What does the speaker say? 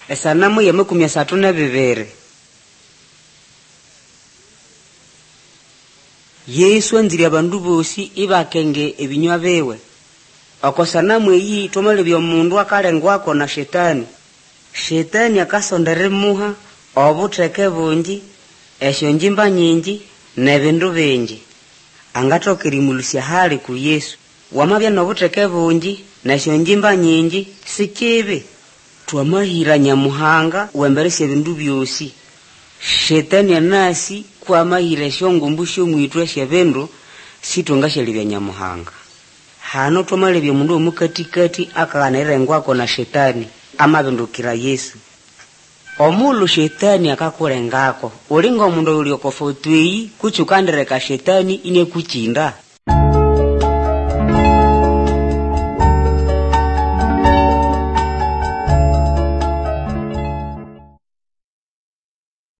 Esanamu ya 32. Yesu anzira abandu bosi ibakenge ebinywa bewe. Okosanamu eyi tomalebya omundu akalengwako na shetani. Shetani akasondere muha obutheke bungi, esyo njimba nyingi nebindu bingi. Angatokerimulusya hali ku Yesu. Wamabya nobutheke bungi nesyo njimba nyingi sikibi. Twamahira Nyamuhanga wemberesya ebindu byosi. Shetani anasi kwamahira esyongumbu syomwitwe syebindu situngashalibya Nyamuhanga. Hano twamalebya mundu omukatikati akaganirengwako na shetani amabindukira Yesu. Omulu shetani akakulengako ulinga omundu uli okofotweyi kuchukandireka shetani ine kuchinda.